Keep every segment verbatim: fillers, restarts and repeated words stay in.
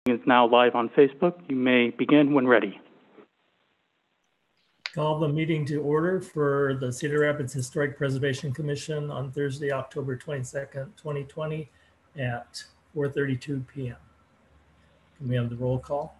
is now live on Facebook. You may begin when ready. Call the meeting to order for the Cedar Rapids Historic Preservation Commission on Thursday, October twenty-second, twenty twenty at four thirty-two p m Can we have the roll call?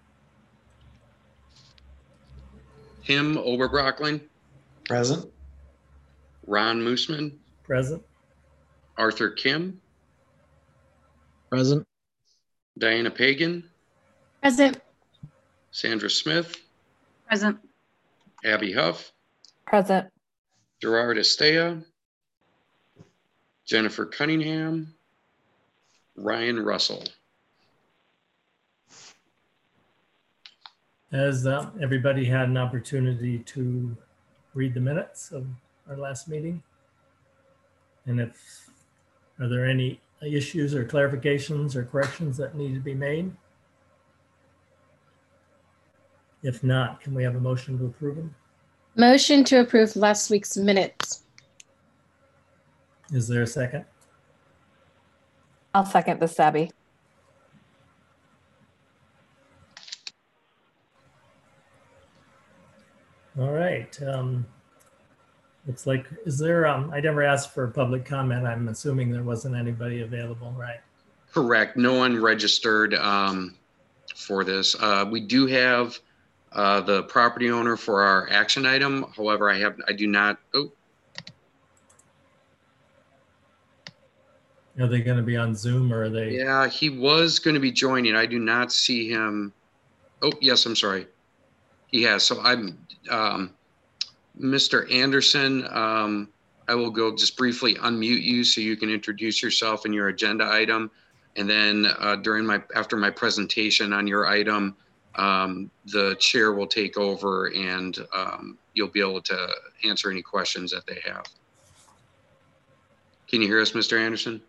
Tim Oberbrockling. Present. Ron Moosman. Present. Arthur Kim. Present. Diana Pagan. Present. Sandra Smith. Present. Abby Huff. Present. Gerard Estea. Jennifer Cunningham. Ryan Russell. Has uh, everybody had an opportunity to read the minutes of our last meeting? And if, are there any issues or clarifications or corrections that need to be made? If not, can we have a motion to approve them? Motion to approve last week's minutes. Is there a second? I'll second this, Abby. All right. Um, looks like, is there, um, I never asked for public comment. I'm assuming there wasn't anybody available, right? Correct. No one registered um, for this. Uh, we do have uh, the property owner for our action item. However, I have, I do not, oh, Are they going to be on Zoom or are they? yeah, he was going to be joining. I do not see him. Oh, yes, I'm sorry. He has. So I'm, um, Mister Anderson, um, I will go just briefly unmute you so you can introduce yourself and your agenda item. And then uh, during my, after my presentation on your item, um, the chair will take over and um, you'll be able to answer any questions that they have. Can you hear us, Mister Anderson?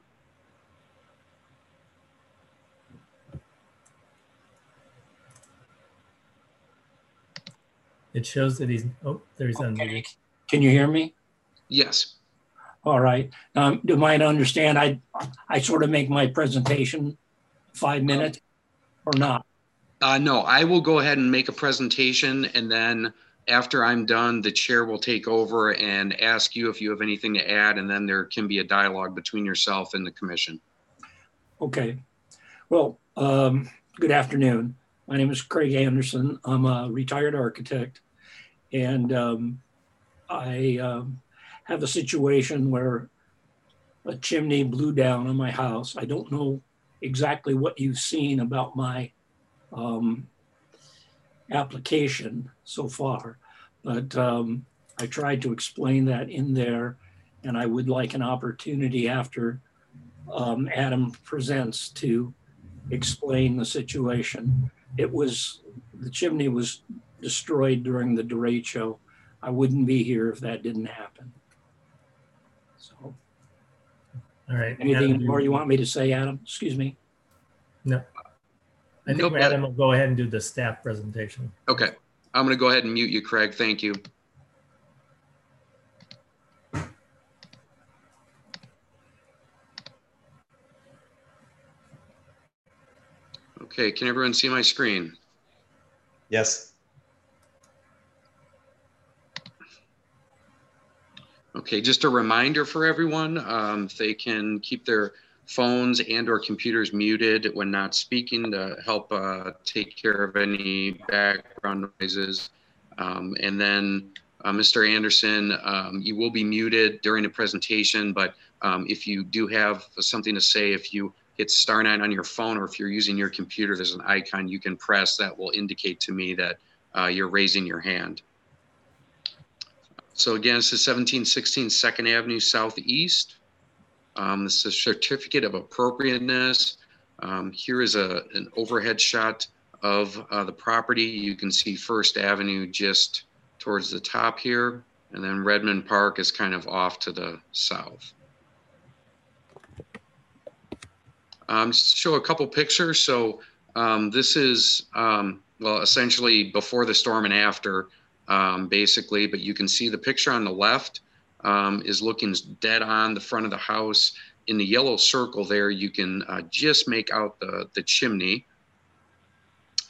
It shows that he's, oh, there he's on. Okay. Can you hear me? Yes. All right. Um, do you mind understand I I sort of make my presentation five minutes or not? Uh, no, I will go ahead and make a presentation, and then after I'm done, the chair will take over and ask you if you have anything to add, and then there can be a dialogue between yourself and the commission. Okay. Well, um, good afternoon. My name is Craig Anderson. I'm a retired architect, and um, I um, have a situation where a chimney blew down on my house. I don't know exactly what you've seen about my um, application so far, but um, I tried to explain that in there, and I would like an opportunity after um, Adam presents to explain the situation. It was, the chimney was destroyed during the derecho. I wouldn't be here if that didn't happen. So, All right. anything Adam, more you want me to say, Adam? Excuse me. No. I think Nope. Adam will go ahead and do the staff presentation. Okay. I'm going to go ahead and mute you, Craig. Thank you. Okay, can everyone see my screen? Yes. Okay, just a reminder for everyone, um, if they can keep their phones and or computers muted when not speaking to help uh, take care of any background noises. Um, and then uh, Mister Anderson, um, you will be muted during the presentation, but um, if you do have something to say, if you hit star nine on your phone, or if you're using your computer, there's an icon you can press that will indicate to me that uh, you're raising your hand. So again, this is seventeen sixteen Second Avenue Southeast. Um, this is a certificate of appropriateness. Um, here is a, an overhead shot of uh, the property. You can see First Avenue just towards the top here, and then Redmond Park is kind of off to the south. Um, just show a couple pictures. So um, this is, um, well, essentially before the storm and after, um, basically, but you can see the picture on the left um, is looking dead on the front of the house. In the yellow circle there, you can uh, just make out the, the chimney.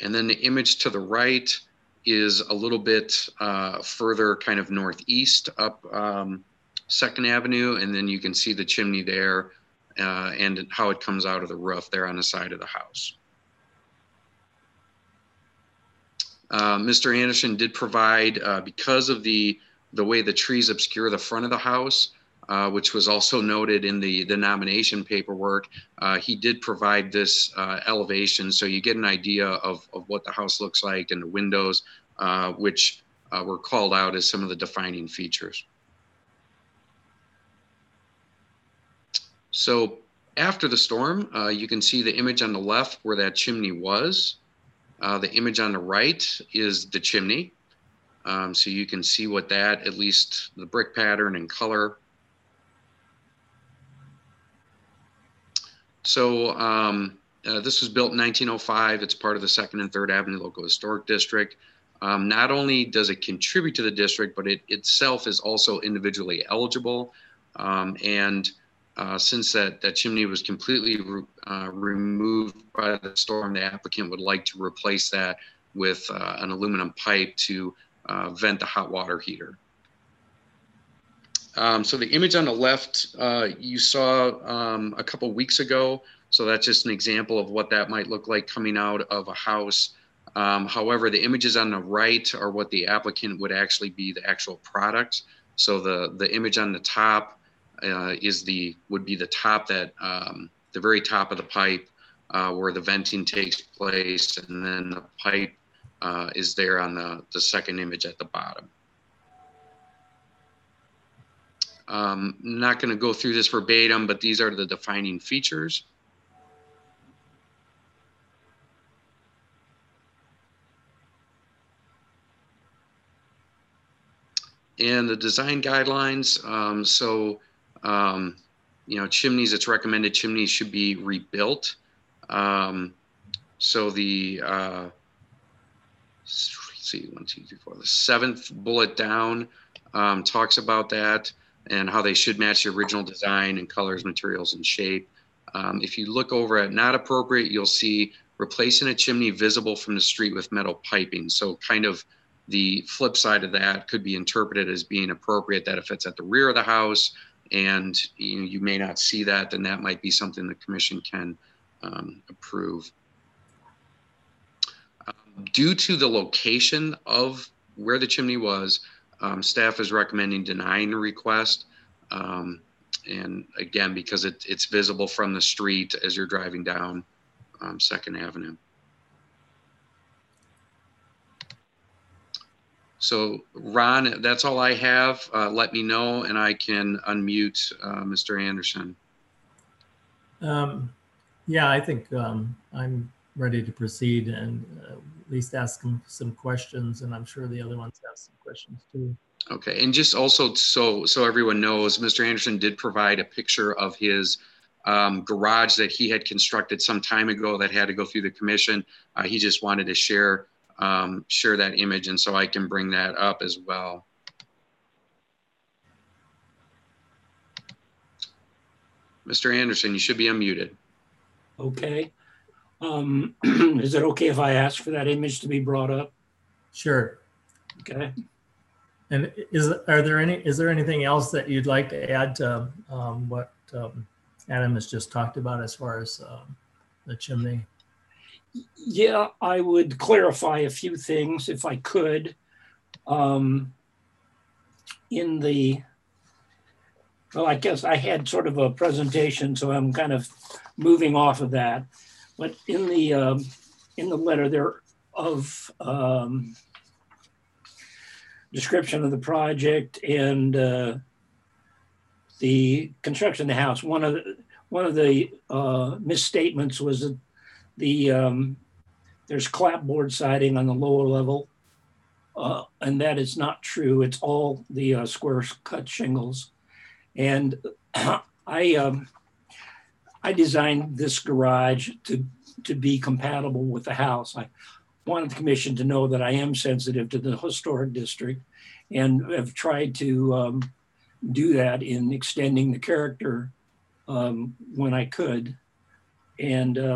And then the image to the right is a little bit uh, further kind of northeast up um, Second Avenue. And then you can see the chimney there uh, and how it comes out of the roof there on the side of the house. Uh, Mister Anderson did provide, uh, because of the, the way the trees obscure the front of the house, uh, which was also noted in the, the nomination paperwork, uh, he did provide this uh, elevation. So you get an idea of, of what the house looks like and the windows, uh, which uh, were called out as some of the defining features. So after the storm, uh, you can see the image on the left where that chimney was. Uh, the image on the right is the chimney. Um, so you can see what that, at least the brick pattern and color. So um, uh, this was built in nineteen oh five. It's part of the Second and Third Avenue Local Historic District. Um, not only does it contribute to the district, but it itself is also individually eligible. Um, and Uh, since that, that chimney was completely re, uh, removed by the storm, the applicant would like to replace that with uh, an aluminum pipe to uh, vent the hot water heater. Um, so the image on the left uh, you saw um, a couple weeks ago. So that's just an example of what that might look like coming out of a house. Um, however, the images on the right are what the applicant would actually be the actual product. So the, the image on the top Uh, is the would be the top that um, the very top of the pipe uh, where the venting takes place, and then the pipe uh, is there on the the second image at the bottom. Um, I'm not going to go through this verbatim, but these are the defining features. And the design guidelines. Um, so. Um, you know, chimneys, it's recommended chimneys should be rebuilt. Um, so the, uh, let's see, one, two, three, four, the seventh bullet down um, talks about that and how they should match the original design and colors, materials, and shape. Um, if you look over at not appropriate, you'll see replacing a chimney visible from the street with metal piping. So kind of the flip side of that could be interpreted as being appropriate, that if it's at the rear of the house, and you, know, you may not see that, then that might be something the commission can um, approve. Um, due to the location of where the chimney was, um, staff is recommending denying the request. Um, and again, because it, it's visible from the street as you're driving down um, Second Avenue. So Ron, that's all I have. Uh, let me know and I can unmute uh, Mister Anderson. Um, yeah, I think um, I'm ready to proceed and uh, at least ask them some questions, and I'm sure the other ones have some questions too. Okay, and just also so so everyone knows, Mister Anderson did provide a picture of his um, garage that he had constructed some time ago that had to go through the commission. Uh, he just wanted to share Um, share that image, and so I can bring that up as well. Mister Anderson, you should be unmuted. Okay. Um, is it okay if I ask for that image to be brought up? Sure. Okay. And is are there any is there anything else that you'd like to add to um, what um, Adam has just talked about as far as um, the chimney? Yeah, I would clarify a few things if I could. Um, in the, well, I guess I had sort of a presentation, so I'm kind of moving off of that. But in the um, in the letter there of um, description of the project and uh, the construction of the house, one of the one of the uh, misstatements was that the um, there's clapboard siding on the lower level, uh, and that is not true. It's all the uh, square cut shingles. And I um, I designed this garage to to be compatible with the house. I wanted the commission to know that I am sensitive to the historic district, and have tried to um, do that in extending the character um, when I could. And um,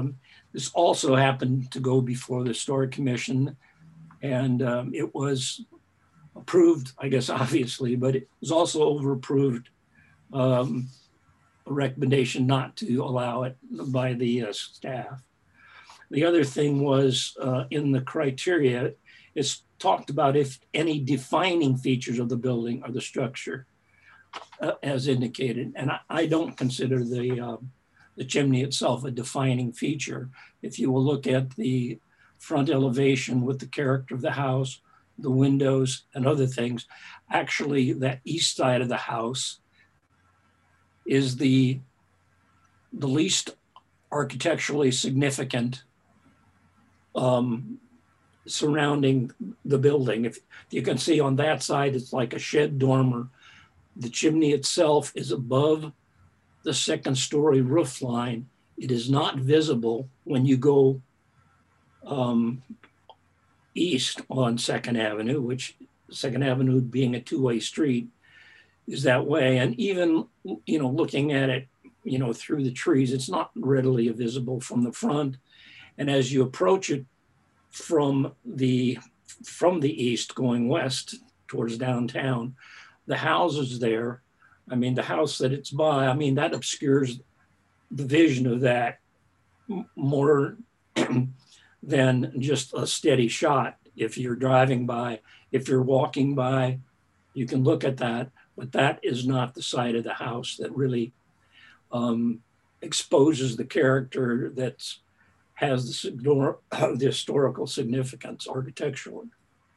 This also happened to go before the Historic Commission, and um, it was approved, I guess, obviously, but it was also over-approved, um, a recommendation not to allow it by the uh, staff. The other thing was uh, in the criteria, it's talked about if any defining features of the building or the structure uh, as indicated. And I, I don't consider the, um, the chimney itself a defining feature. If you will look at the front elevation with the character of the house, the windows and other things, actually that east side of the house is the, the least architecturally significant um, surrounding the building. If you can see on that side, it's like a shed dormer. The chimney itself is above the second story roof line. It is not visible when you go um, east on Second Avenue, which Second Avenue being a two-way street is that way. And even, you know, looking at it, you know, through the trees, it's not readily visible from the front. And as you approach it from the, from the east going west towards downtown, the houses there, I mean, the house that it's by, I mean, that obscures the vision of that more than just a steady shot. If you're driving by, if you're walking by, you can look at that, but that is not the side of the house that really um, exposes the character that's has the, the historical significance architecturally.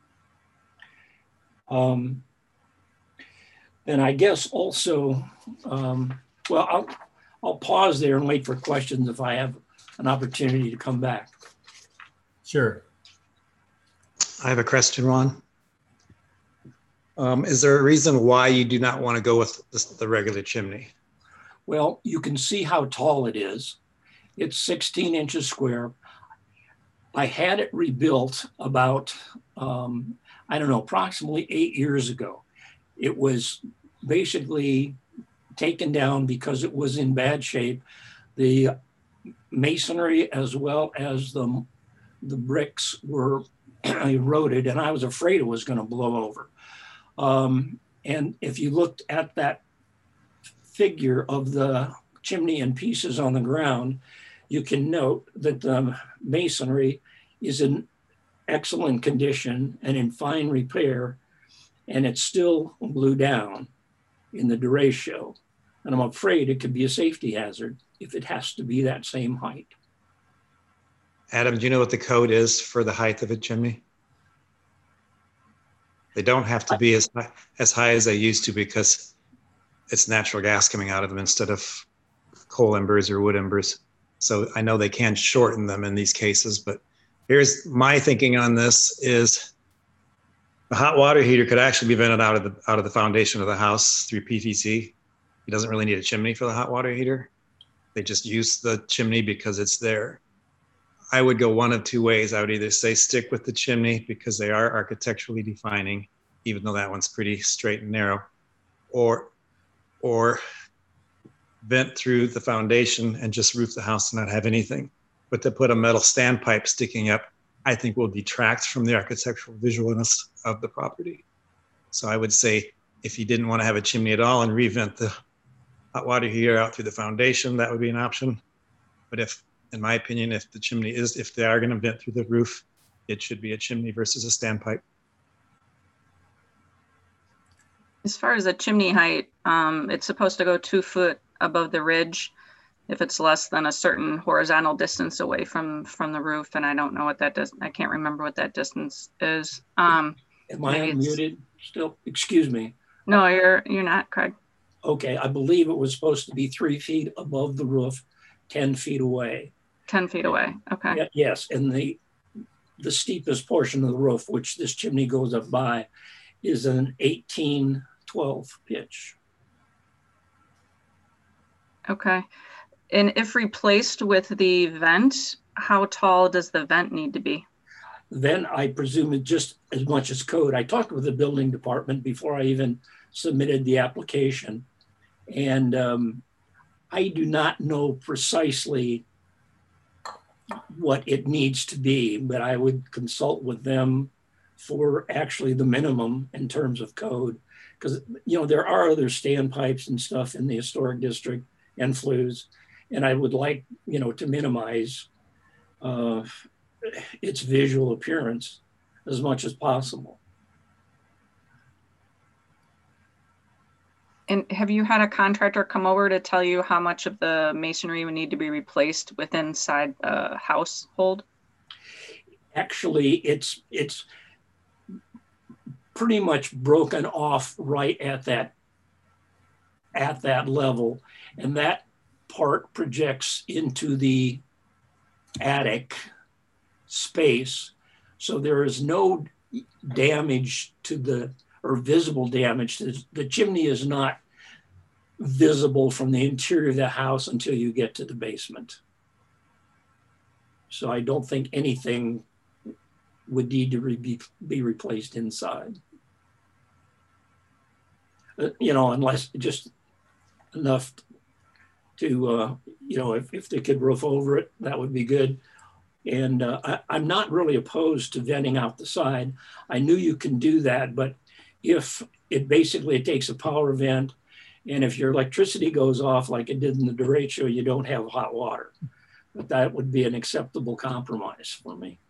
Um, and I guess also, um, well, I'll, I'll pause there and wait for questions if I have an opportunity to come back. Sure. I have a question, Ron. Um, is there a reason why you do not want to go with this, the regular chimney? Well, you can see how tall it is. It's sixteen inches square. I had it rebuilt about, um, I don't know, approximately eight years ago. It was basically taken down because it was in bad shape. The masonry as well as the, the bricks were eroded, and I was afraid it was going to blow over. Um, and if you looked at that figure of the chimney in pieces on the ground, you can note that the masonry is in excellent condition and in fine repair, and it's still blew down in the derecho. And I'm afraid it could be a safety hazard if it has to be that same height. Adam, do you know what the code is for the height of a chimney? They don't have to be as high, as high as they used to because it's natural gas coming out of them instead of coal embers or wood embers. So I know they can shorten them in these cases, but here's my thinking on this is a hot water heater could actually be vented out of the out of the foundation of the house through P V C. It doesn't really need a chimney for the hot water heater. They just use the chimney because it's there. I would go one of two ways. I would either say stick with the chimney because they are architecturally defining, even though that one's pretty straight and narrow, or, or vent through the foundation and just roof the house and not have anything. But to put a metal standpipe sticking up, I think will detract from the architectural visualness of the property. So I would say if you didn't want to have a chimney at all and revent the hot water heater out through the foundation, that would be an option. But if, in my opinion, if the chimney is, if they are going to vent through the roof, it should be a chimney versus a standpipe. As far as the chimney height, um, it's supposed to go two foot above the ridge if it's less than a certain horizontal distance away from from the roof. And I don't know what that does. I can't remember what that distance is. Um, Am I unmuted still? Excuse me. No, you're you're not, Craig. Okay, I believe it was supposed to be three feet above the roof, ten feet away. ten feet away, okay. Yeah, yes, and the the steepest portion of the roof, which this chimney goes up by, is an eighteen twelve pitch. Okay, and if replaced with the vent, how tall does the vent need to be? Then I presume it just as much as code. I talked with the building department before I even submitted the application. And um, I do not know precisely what it needs to be, but I would consult with them for actually the minimum in terms of code. Because, you know, there are other standpipes and stuff in the historic district and flues, and I would like, you know, to minimize uh, its visual appearance as much as possible. And have you had a contractor come over to tell you how much of the masonry would need to be replaced with inside the household? Actually, it's it's pretty much broken off right at that at that level, and that part projects into the attic space, so there is no damage to the or visible damage. The, the chimney is not visible from the interior of the house until you get to the basement. So I don't think anything would need to re be, be replaced inside. Uh, you know, unless just enough to, uh, you know, if, if they could roof over it, that would be good. And uh, I, I'm not really opposed to venting out the side. I knew you can do that, but if it basically it takes a power vent, and if your electricity goes off like it did in the derecho, you don't have hot water. But that would be an acceptable compromise for me.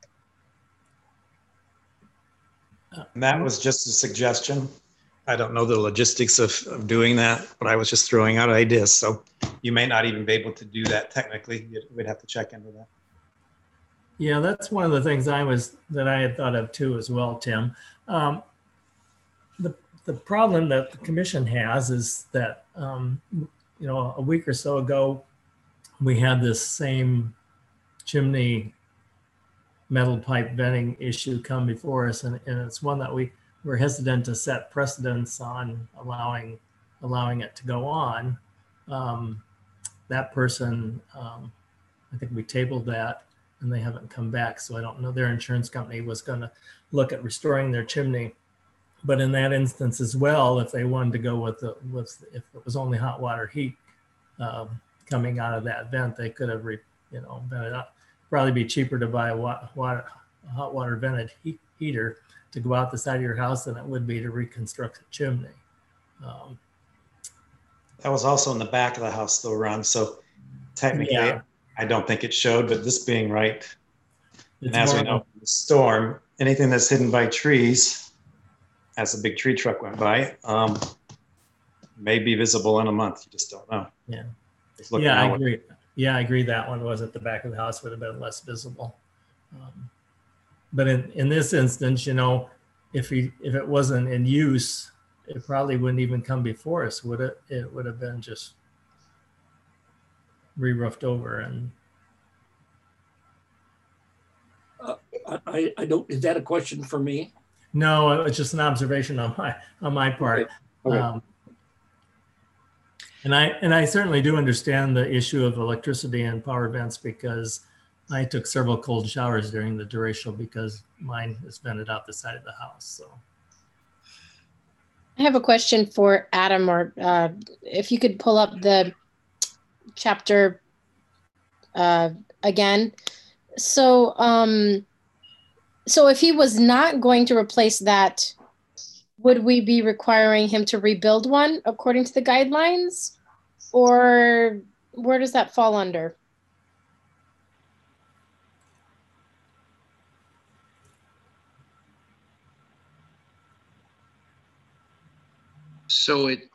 And that was just a suggestion. I don't know the logistics of, of doing that, but I was just throwing out ideas. So you may not even be able to do that technically. We'd have to check into that. Yeah, that's one of the things I was that I had thought of too as well, Tim. Um, the the problem that the commission has is that um, you know, a week or so ago we had this same chimney metal pipe venting issue come before us, and, and it's one that we were hesitant to set precedents on allowing allowing it to go on. Um, that person, um, I think we tabled that, and they haven't come back. So I don't know, their insurance company was going to look at restoring their chimney. But in that instance as well, if they wanted to go with the, with, if it was only hot water heat um, coming out of that vent, they could have, re, you know, vented up. Probably be cheaper to buy a water, a hot water vented heat, heater to go out the side of your house than it would be to reconstruct a chimney. Um, that was also in the back of the house though, Ron. So technically, yeah. I don't think it showed, but this being right, and as we know, the storm, anything that's hidden by trees, as a big tree truck went by, um, may be visible in a month. You just don't know. Yeah, yeah, I agree. Yeah, I agree. That one was at the back of the house, would have been less visible. Um, but in, in this instance, you know, if he if it wasn't in use, it probably wouldn't even come before us, would it? It would have been just re-roofed over. And uh, I I don't. Is that a question for me? No, it's just an observation on my on my part. Okay. Okay. Um, and I and I certainly do understand the issue of electricity and power vents, because I took several cold showers during the derecho because mine is vented out the side of the house. So I have a question for Adam, or uh, if you could pull up the chapter uh, again. So. Um, So if he was not going to replace that, would we be requiring him to rebuild one according to the guidelines? Or where does that fall under? So it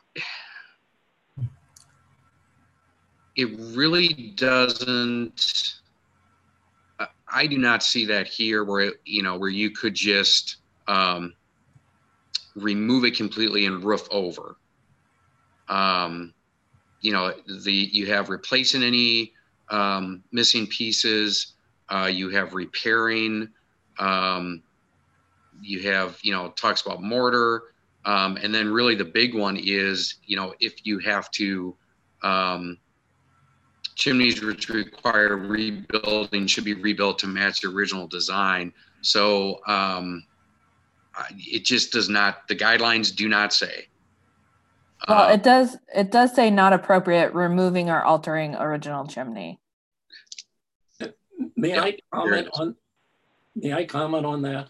it really doesn't. I do not see that here, where you know where you could just um, remove it completely and roof over. Um, you know, the you have replacing any um, missing pieces. Uh, you have repairing. Um, you have you know talks about mortar, um, and then really the big one is you know if you have to. Um, Chimneys which require rebuilding should be rebuilt to match the original design. So um, it just does not, the guidelines do not say. Well, Uh, it does, it does say not appropriate removing or altering original chimney. may Yep, I comment there is. on, may I comment on that?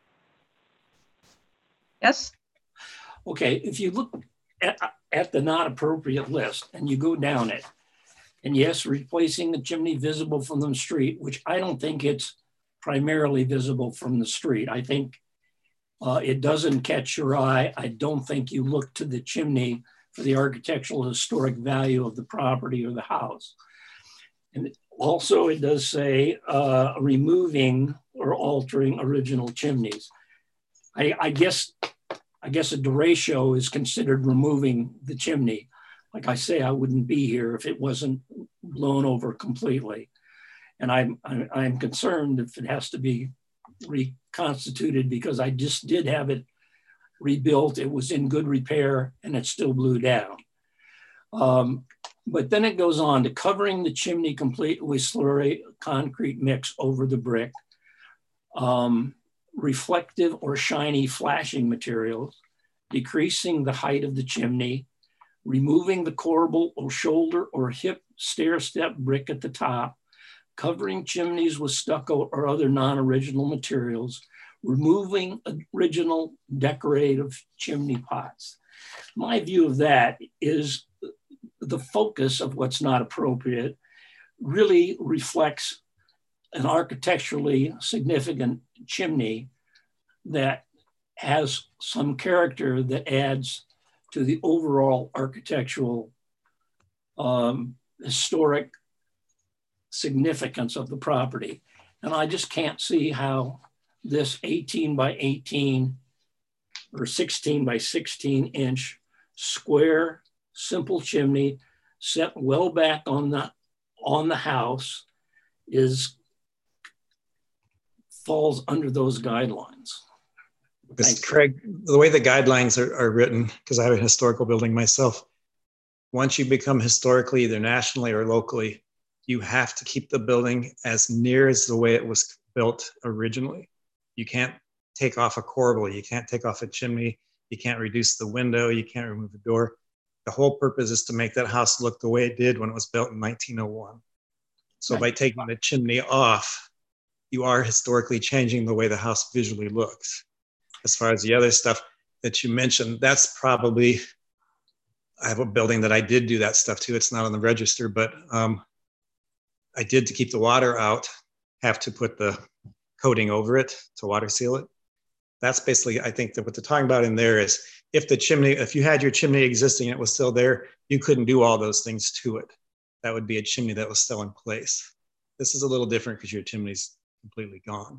Yes, Okay, if you look at, at the not appropriate list and you go down it, and yes, replacing the chimney visible from the street, which I don't think it's primarily visible from the street. I think uh, it doesn't catch your eye. I don't think you look to the chimney for the architectural historic value of the property or the house. And also it does say uh, removing or altering original chimneys. I, I guess I guess a derecho is considered removing the chimney. Like I say, I wouldn't be here if it wasn't blown over completely. And I'm, I'm, I'm concerned if it has to be reconstituted because I just did have it rebuilt. It was in good repair and it still blew down. Um, but then it goes on to covering the chimney completely with slurry concrete mix over the brick. Um, reflective or shiny flashing materials, decreasing the height of the chimney, removing the corbel or shoulder or hip stair step brick at the top, covering chimneys with stucco or other non-original materials, removing original decorative chimney pots. My view of that is the focus of what's not appropriate really reflects an architecturally significant chimney that has some character that adds to the overall architectural um, historic significance of the property. And I just can't see how this eighteen by eighteen or sixteen by sixteen inch square, simple chimney set well back on the, on the house is falls under those guidelines. Because Thank you. Craig, the way the guidelines are, are written, because I have a historical building myself, once you become historically, either nationally or locally, you have to keep the building as near as the way it was built originally. You can't take off a corbel, you can't take off a chimney, you can't reduce the window, you can't remove the door. The whole purpose is to make that house look the way it did when it was built in nineteen oh one. So Right. by taking the chimney off, you are historically changing the way the house visually looks. As far as the other stuff that you mentioned, that's probably, I have a building that I did do that stuff to. It's not on the register, but um, I did, to keep the water out, have to put the coating over it to water seal it. That's basically, I think that what they're talking about in there is if the chimney, if you had your chimney existing and it was still there, you couldn't do all those things to it. That would be a chimney that was still in place. This is a little different because your chimney's completely gone.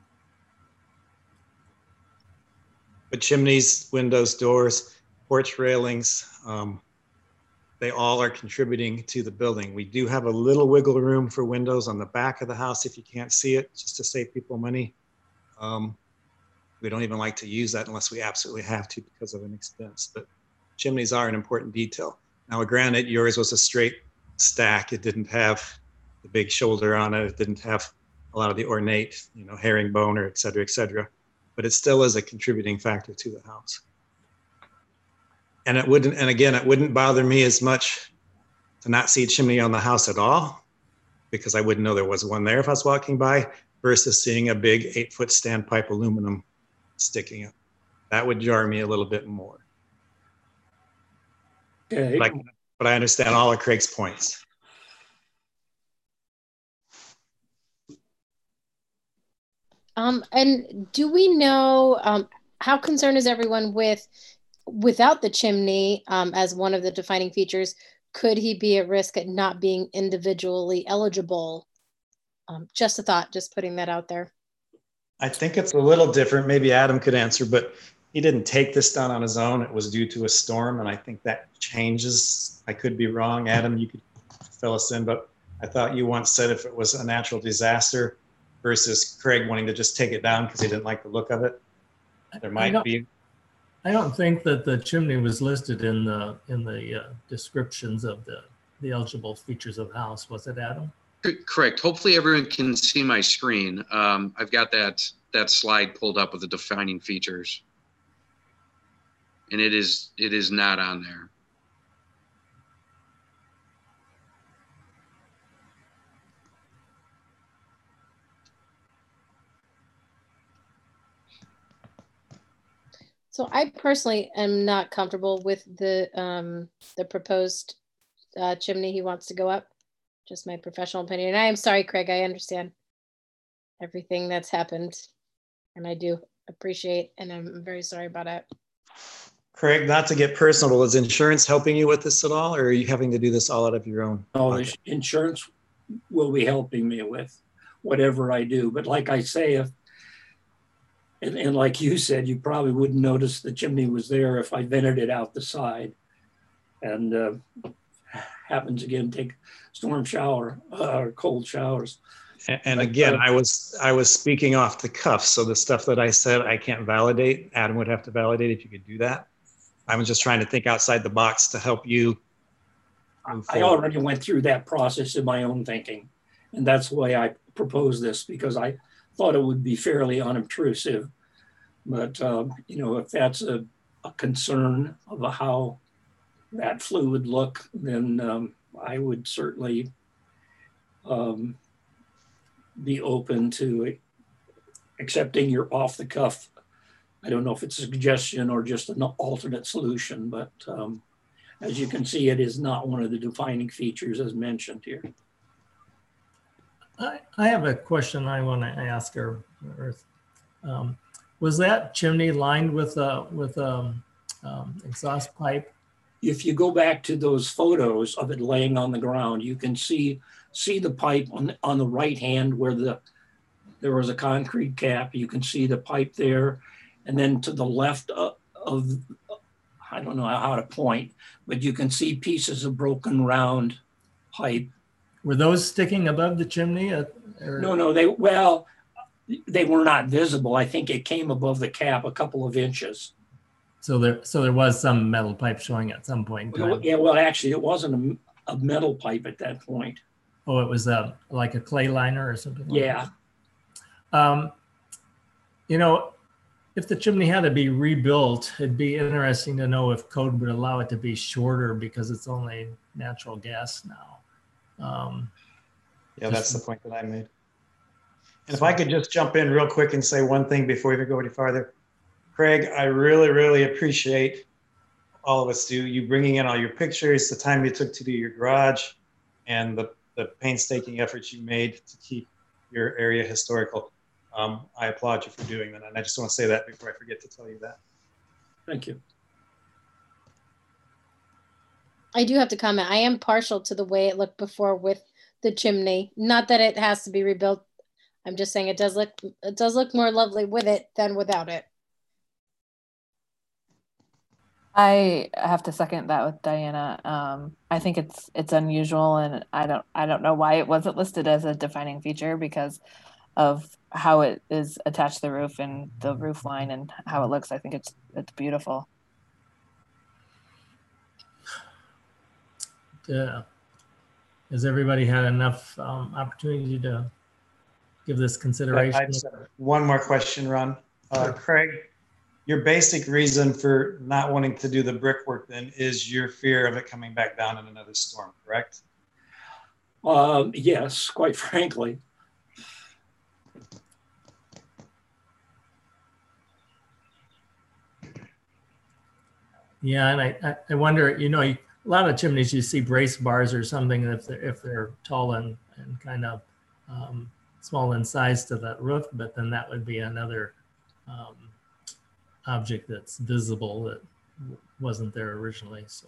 But chimneys, windows, doors, porch railings, um, they all are contributing to the building. We do have a little wiggle room for windows on the back of the house if you can't see it, just to save people money. Um, we don't even like to use that unless we absolutely have to because of an expense, but chimneys are an important detail. Now, granted, yours was a straight stack. It didn't have the big shoulder on it. It didn't have a lot of the ornate, you know, herringbone or et cetera, et cetera. But it still is a contributing factor to the house. And it wouldn't, and again, it wouldn't bother me as much to not see a chimney on the house at all, because I wouldn't know there was one there if I was walking by, versus seeing a big eight foot standpipe aluminum sticking up. That would jar me a little bit more. Okay. But I, but I understand all of Craig's points. Um, and do we know um, how concerned is everyone with, without the chimney um, as one of the defining features, could he be at risk at not being individually eligible? Um, just a thought, just putting that out there. I think it's a little different. Maybe Adam could answer, but he didn't take this down on his own. It was due to a storm, and I think that changes. I could be wrong. Adam, you could fill us in, but I thought you once said if it was a natural disaster versus Craig wanting to just take it down because he didn't like the look of it, there might be. I don't think that the chimney was listed in the in the uh, descriptions of the the eligible features of the house, was it, Adam? Correct. Hopefully everyone can see my screen. Um, I've got that that slide pulled up with the defining features, and it is it is not on there. So I personally am not comfortable with the, um, the proposed uh, chimney he wants to go up. Just my professional opinion. I am sorry, Craig, I understand everything that's happened. And I do appreciate, and I'm very sorry about it. Craig, not to get personal, is insurance helping you with this at all, or are you having to do this all out of your own No, the pocket? insurance will be helping me with whatever I do. But like I say, if, and, and like you said, you probably wouldn't notice the chimney was there if I vented it out the side. And uh, happens again, take storm shower uh, or cold showers. And, and again, I was I was speaking off the cuff, so the stuff that I said I can't validate. Adam would have to validate if you could do that. I was just trying to think outside the box to help you move I forward. already went through that process in my own thinking. And that's why I proposed this, because I thought it would be fairly unobtrusive. But, um, you know, if that's a, a concern of how that flue would look, then um, I would certainly um, be open to accepting your off the cuff. I don't know if it's a suggestion or just an alternate solution, but um, as you can see, it is not one of the defining features as mentioned here. I, I have a question I want to ask her. Um, was that chimney lined with a with a um, exhaust pipe? If you go back to those photos of it laying on the ground, you can see see the pipe on the, on the right hand where the there was a concrete cap. You can see the pipe there, and then to the left of, of I don't know how to point, but you can see pieces of broken round pipe. Were those sticking above the chimney? Or? No, no, they, well, they were not visible. I think it came above the cap a couple of inches. So there, so there was some metal pipe showing at some point in time. Yeah, well, actually, it wasn't a, a metal pipe at that point. Oh, it was a, like a clay liner or something like Yeah. that? Um, you know, if the chimney had to be rebuilt, it'd be interesting to know if code would allow it to be shorter because it's only natural gas now. Um, Yeah, that's the point that I made. And if I could just jump in real quick and say one thing before we go any farther. Craig, I really, really appreciate all of us do, you bringing in all your pictures, the time you took to do your garage, and the, the painstaking efforts you made to keep your area historical. Um, I applaud you for doing that. And I just want to say that before I forget to tell you that. Thank you. I do have to comment. I am partial to the way it looked before with the chimney. Not that it has to be rebuilt. I'm just saying it does look it does look more lovely with it than without it. I have to second that with Diana. Um, I think it's it's unusual, and I don't I don't know why it wasn't listed as a defining feature because of how it is attached to the roof and the roof line and how it looks. I think it's it's beautiful. Yeah. Has everybody had enough um, opportunity to give this consideration? I just have one more question, Ron. Uh, Craig, your basic reason for not wanting to do the brickwork then is your fear of it coming back down in another storm, correct? Um, yes, quite frankly. Yeah, and I, I wonder, you know, a lot of chimneys you see brace bars or something if they're, if they're tall and, and kind of um, small in size to that roof, but then that would be another um, object that's visible that wasn't there originally. So,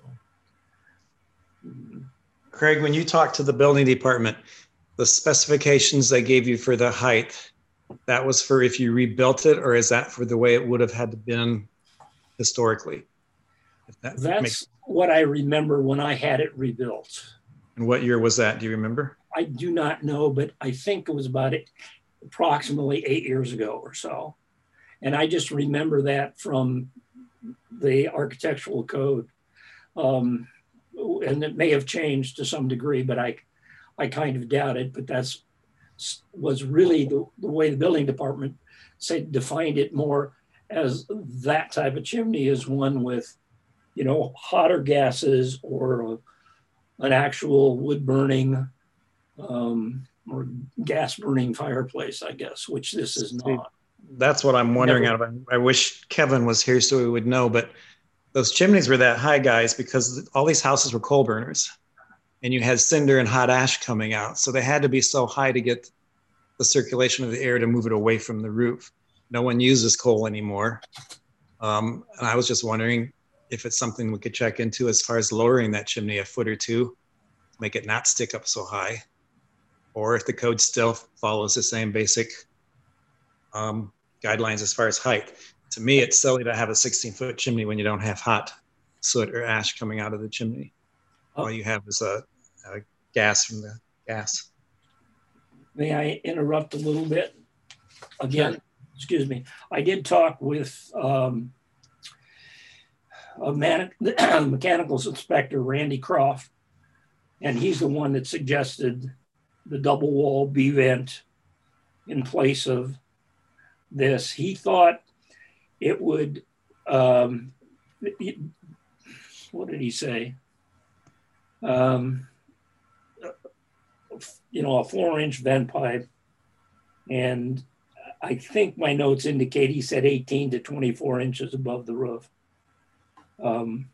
Craig, when you talked to the building department, the specifications they gave you for the height, that was for if you rebuilt it, or is that for the way it would have had to been historically? If that That's makes, what I remember when I had it rebuilt. and what year was that? Do you remember? I do not know, but I think it was about it, approximately eight years ago or so. And I just remember that from the architectural code. Um, and it may have changed to some degree, but I, I kind of doubt it. But that's was really the, the way the building department said defined it more as that type of chimney is one with, you know, hotter gases or a, an actual wood burning um, or gas burning fireplace, I guess, which this is not. that's what I'm wondering Never- out of. I wish Kevin was here so he would know, but those chimneys were that high, guys, because all these houses were coal burners and you had cinder and hot ash coming out. So they had to be so high to get the circulation of the air to move it away from the roof. No one uses coal anymore. Um, and I was just wondering if it's something we could check into as far as lowering that chimney a foot or two, to make it not stick up so high, or if the code still follows the same basic um, guidelines as far as height. To me, it's silly to have a sixteen foot chimney when you don't have hot soot or ash coming out of the chimney. All you have is a, a gas from the gas. May I interrupt a little bit? Again, excuse me. I did talk with um, a man, mechanicals inspector, Randy Croft, and he's the one that suggested the double wall B-vent in place of this. He thought it would, um, it, what did he say? Um, you know, a four inch vent pipe. And I think my notes indicate he said eighteen to twenty-four inches above the roof. Um,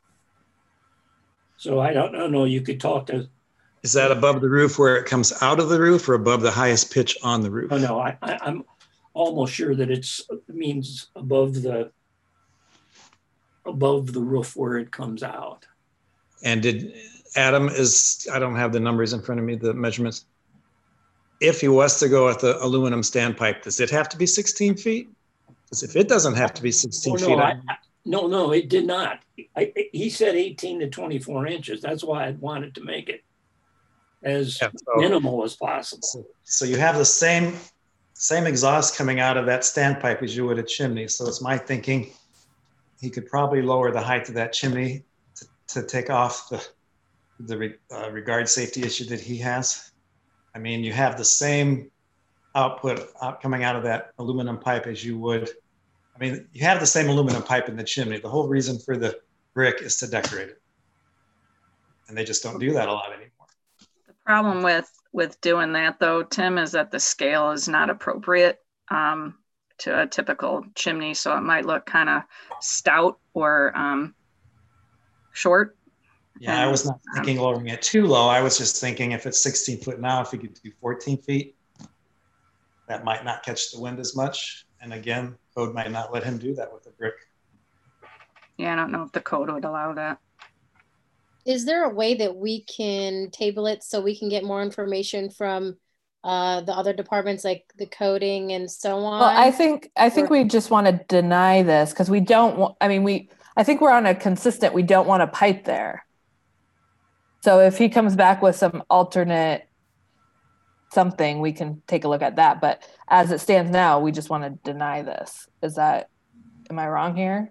so I don't know, you could talk to. Is that above the roof where it comes out of the roof, or above the highest pitch on the roof? Oh, no, I, I, I'm almost sure that it's it means above the above the roof where it comes out. And did Adam is, I don't have the numbers in front of me, the measurements. If he was to go with the aluminum standpipe, does it have to be sixteen feet? Because if it doesn't have to be sixteen Oh, no, feet, I, I, I, no, no, it did not. I, he said eighteen to twenty-four inches. That's why I wanted to make it as Yeah, so- minimal as possible. so, so you have the same same exhaust coming out of that standpipe as you would a chimney. So it's my thinking he could probably lower the height of that chimney to, to take off the the re, uh, regard safety issue that he has. I mean, you have the same output out coming out of that aluminum pipe as you would. I mean, you have the same aluminum pipe in the chimney. The whole reason for the brick is to decorate it. And they just don't do that a lot anymore. The problem with with doing that though, Tim, is that the scale is not appropriate um, to a typical chimney. So it might look kind of stout or um, short. Yeah, I was not thinking lowering it too low. I was just thinking if it's sixteen foot now, if you could do fourteen feet, that might not catch the wind as much. And again, code might not let him do that with a brick. Yeah, I don't know if the code would allow that. Is there a way that we can table it so we can get more information from uh, the other departments, like the coding and so on? Well, I think I think Or- we just want to deny this because we don't want. I mean, we. I think we're on a consistent. We don't want a pipe there. So if he comes back with some alternate something, we can take a look at that. But as it stands now, we just want to deny this. Is that? Am I wrong here?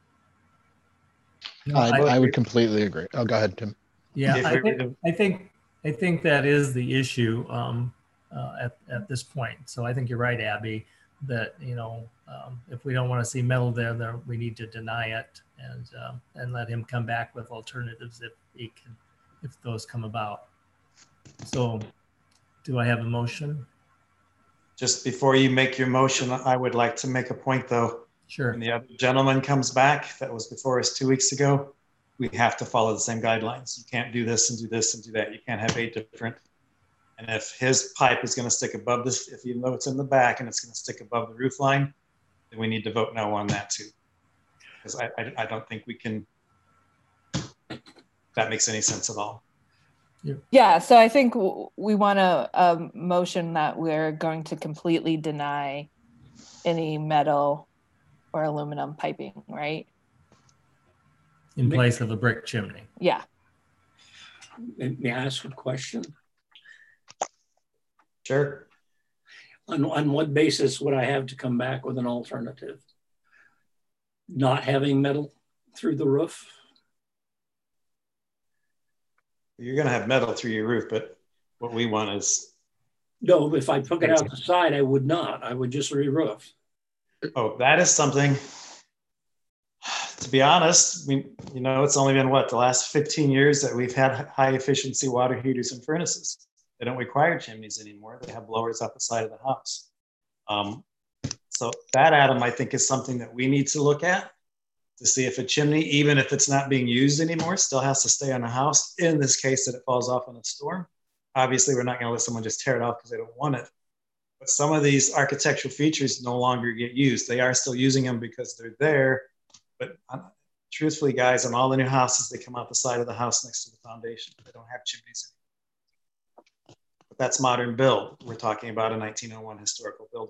No, I, I- I would completely agree. Oh, go ahead, Tim. Yeah, If I we were think, to- I think, I think that is the issue um, uh, at, at this point. So I think you're right, Abby, that, you know, um, if we don't want to see metal there, then we need to deny it and, um, and let him come back with alternatives if he can, if those come about. So do I have a motion? Just before you make your motion, I would like to make a point though. Sure. When the other gentleman comes back, that was before us two weeks ago, we have to follow the same guidelines. You can't do this and do this and do that. You can't have eight different. And if his pipe is going to stick above this, if you know it's in the back and it's going to stick above the roof line, then we need to vote no on that too. Because I, I, I don't think we can, that makes any sense at all. Yeah. So I think w- we want a, a motion that we're going to completely deny any metal or aluminum piping, right? In place of a brick chimney. Yeah. May may I ask a question? Sure. On, on what basis would I have to come back with an alternative? Not having metal through the roof? You're going to have metal through your roof, but what we want is, No, if I took it out the side, I would not. I would just re-roof. oh, that is something, to be honest, we, you know, it's only been what, the last fifteen years that we've had high efficiency water heaters and furnaces. They don't require chimneys anymore. They have blowers out the side of the house. Um, So that, Adam, I think is something that we need to look at to see if a chimney, even if it's not being used anymore, still has to stay on the house. In this case, that it falls off in a storm. Obviously, we're not going to let someone just tear it off because they don't want it. But some of these architectural features no longer get used. They are still using them because they're there. But um, truthfully, guys, on all the new houses, they come out the side of the house next to the foundation. They don't have chimneys. But that's modern build. We're talking about a nineteen oh one historical building.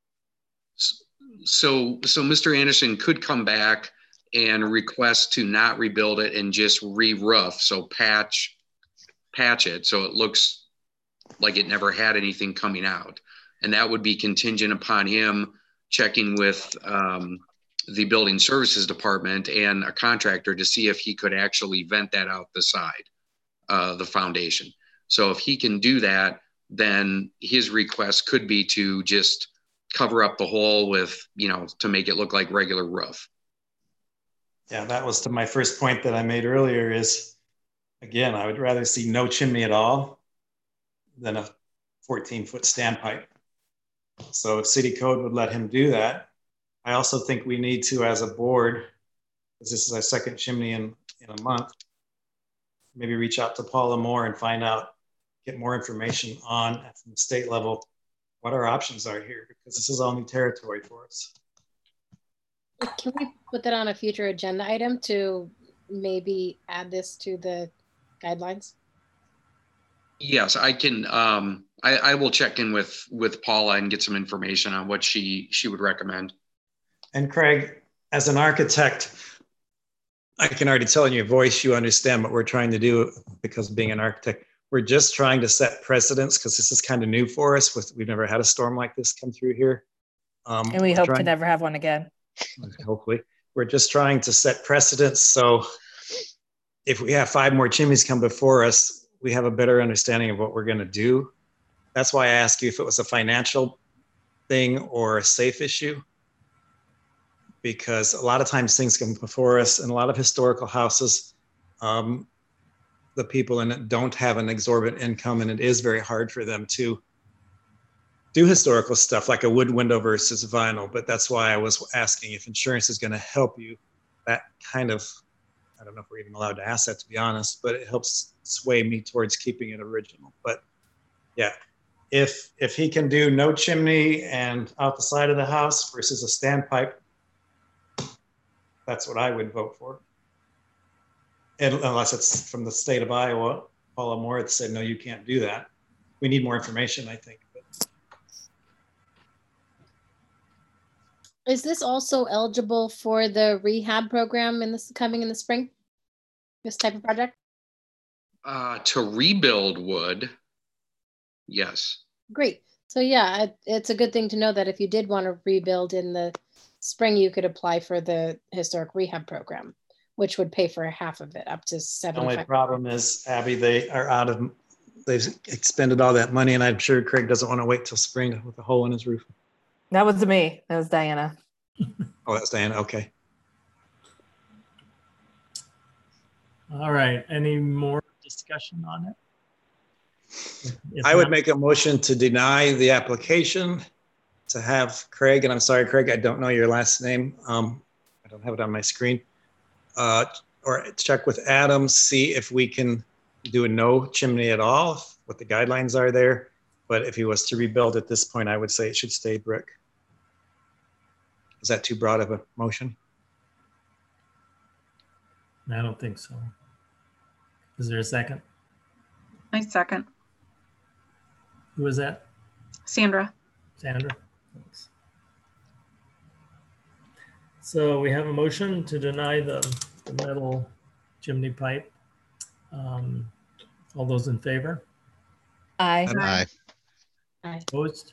So, so Mister Anderson could come back and request to not rebuild it and just re-roof. So patch, patch it so it looks like it never had anything coming out. And that would be contingent upon him checking with um, the building services department and a contractor to see if he could actually vent that out the side, uh, the foundation. So if he can do that, then his request could be to just cover up the hole with, you know, to make it look like regular roof. Yeah, that was to my first point that I made earlier is, again, I would rather see no chimney at all than a fourteen foot standpipe. So if city code would let him do that, I also think we need to, as a board, because this is our second chimney in, in a month, maybe reach out to Paula Moore and find out, get more information on from the state level, what our options are here, because this is all new territory for us. Can we put that on a future agenda item to maybe add this to the guidelines? Yes, I can. Um, I, I will check in with with Paula and get some information on what she she would recommend. And Craig, as an architect, I can already tell in your voice you understand what we're trying to do because of being an architect. We're just trying to set precedents because this is kind of new for us. With, we've never had a storm like this come through here. Um, And we hope trying, to never have one again. Hopefully. We're just trying to set precedents. So if we have five more chimneys come before us, we have a better understanding of what we're going to do. That's why I asked you if it was a financial thing or a safe issue. Because a lot of times things come before us in a lot of historical houses. Um, the people in it don't have an exorbitant income, and it is very hard for them to do historical stuff like a wood window versus vinyl. But that's why I was asking if insurance is going to help you. That kind of, I don't know if we're even allowed to ask that, to be honest, but it helps sway me towards keeping it original. But yeah, if if he can do no chimney and out the side of the house versus a standpipe, that's what I would vote for. And unless it's from the state of Iowa, Paula Moore said, no, you can't do that. We need more information, I think. But is this also eligible for the rehab program in this coming in the spring? This type of project? Uh, to rebuild wood, yes. Great. So yeah, it, it's a good thing to know that if you did want to rebuild in the spring, you could apply for the historic rehab program, which would pay for half of it, up to seventy-five. The only problem is, Abby, they are out of, they've expended all that money, and I'm sure Craig doesn't want to wait till spring with a hole in his roof. That was me. That was Diana. Oh, that's Diana. Okay. All right. Any more discussion on it? If I would not- make a motion to deny the application to have Craig, and I'm sorry, Craig, I don't know your last name. Um, I don't have it on my screen. Uh, or check with Adam, see if we can do a no chimney at all, what the guidelines are there. But if he was to rebuild at this point, I would say it should stay brick. Is that too broad of a motion? I don't think so. Is there a second? I second. Who was that? Sandra. Sandra? Thanks. So we have a motion to deny the, the metal chimney pipe. Um, all those in favor? Aye. Aye. Aye. Opposed?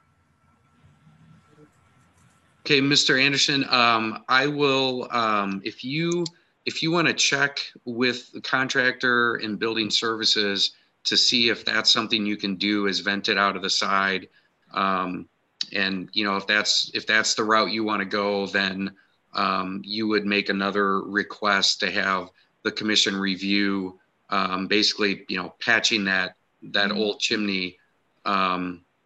Okay, Mister Anderson, um, I will, um, if you, if you want to check with the contractor and building services to see if that's something you can do is vent it out of the side. Um, and, you know, if that's, if that's the route you want to go, then um, you would make another request to have the commission review, um, basically, you know, patching that, that old chimney um,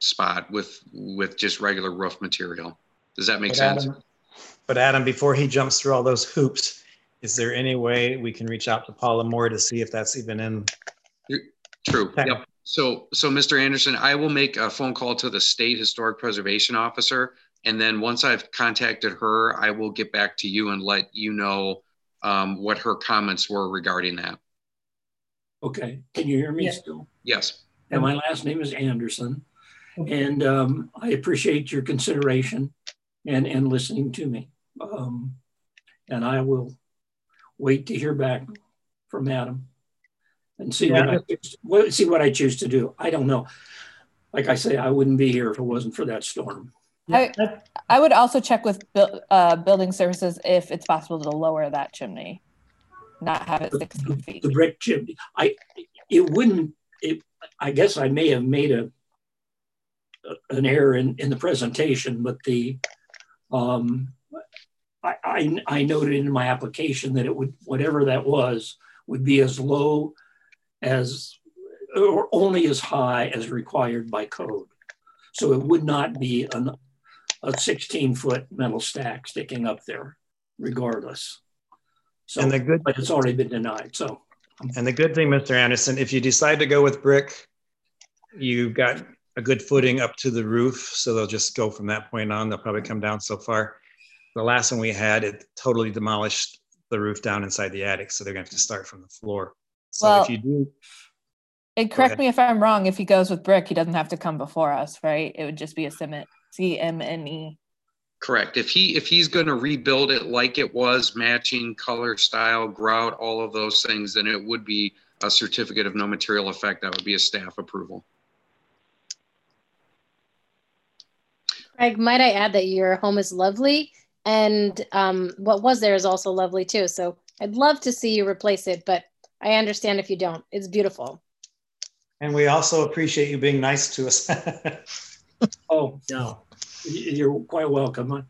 spot with, with just regular roof material. Does that make But sense? Adam, but Adam, before he jumps through all those hoops, is there any way we can reach out to Paula Moore to see if that's even in? True. Okay. Yep. So, so Mister Anderson, I will make a phone call to the State Historic Preservation Officer. And then once I've contacted her, I will get back to you and let you know um, what her comments were regarding that. Okay, can you hear me Yeah. still? Yes. And my last name is Anderson. And um, I appreciate your consideration and, and listening to me. Um, and I will wait to hear back from Adam and see, Yeah. what I, what, see what I choose to do. I don't know. Like I say, I wouldn't be here if it wasn't for that storm. I, I would also check with buil- uh, building services if it's possible to lower that chimney, not have it sixteen The, feet. the brick chimney. I, it wouldn't, it, I guess I may have made a, an error in, in the presentation, but the, um, I, I, I noted in my application that it would, whatever that was, would be as low as, or only as high as required by code. So it would not be an, a sixteen foot metal stack sticking up there regardless. So, And the good, but it's already been denied, so. and the good thing, Mister Anderson, if you decide to go with brick, you've got a good footing up to the roof. So they'll just go from that point on. They'll probably come down so far. The last one we had, it totally demolished the roof down inside the attic. So they're going to have to start from the floor. So Well, if you do, And Go correct ahead. me if I'm wrong, if he goes with brick, he doesn't have to come before us, right? It would just be a C M N E. Correct. If he, if he's going to rebuild it like it was, matching color, style, grout, all of those things, then it would be a certificate of no material effect. That would be a staff approval. Craig, might I add that your home is lovely, and um, what was there is also lovely too. So I'd love to see you replace it, but I understand if you don't. It's beautiful. and we also appreciate you being nice to us. Oh, No. y- you're quite welcome.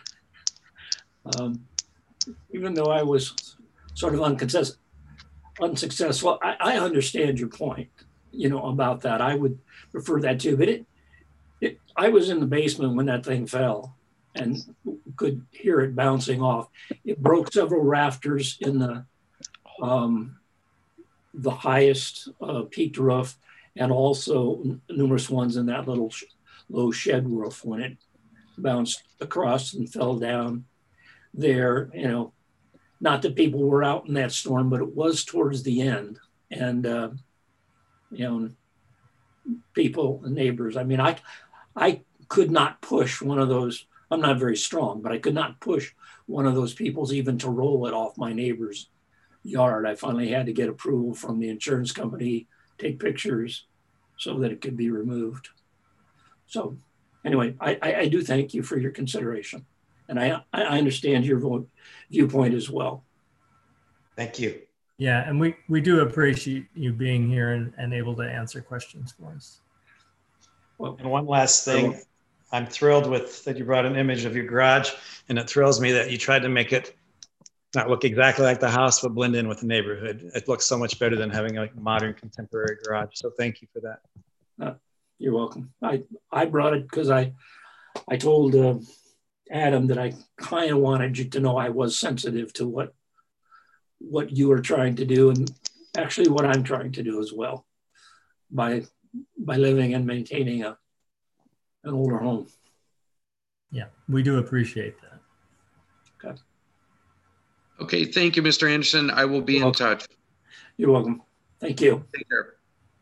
Um, even though I was sort of unsuccess, unsuccessful, I, I understand your point, you know, about that. I would prefer that too, but it, it, I was in the basement when that thing fell and could hear it bouncing off. It broke several rafters in the, um, the highest uh, peaked roof, and also n- numerous ones in that little sh- low shed roof when it bounced across and fell down there. You know, not that people were out in that storm, but it was towards the end. And, uh, you know, people and neighbors, I mean, I, I could not push one of those. I'm not very strong, but I could not push one of those peoples even to roll it off my neighbor's yard. I finally had to get approval from the insurance company, take pictures so that it could be removed. So anyway, I, I, I do thank you for your consideration. And I, I understand your vo- viewpoint as well. Thank you. Yeah, and we, we do appreciate you being here and, and able to answer questions for us. Well, And one last thing, I'm thrilled with that you brought an image of your garage, and it thrills me that you tried to make it not look exactly like the house, but blend in with the neighborhood. It looks so much better than having a modern contemporary garage. So thank you for that. uh, you're welcome. I, I brought it because I, I told uh, Adam that I kind of wanted you to know I was sensitive to what, what you were trying to do, and actually what I'm trying to do as well by, by living and maintaining a, an older home. Yeah, we do appreciate that. Okay. Okay. Thank you, Mister Anderson. I will be You're in welcome. touch. You're welcome. Thank you. Take care.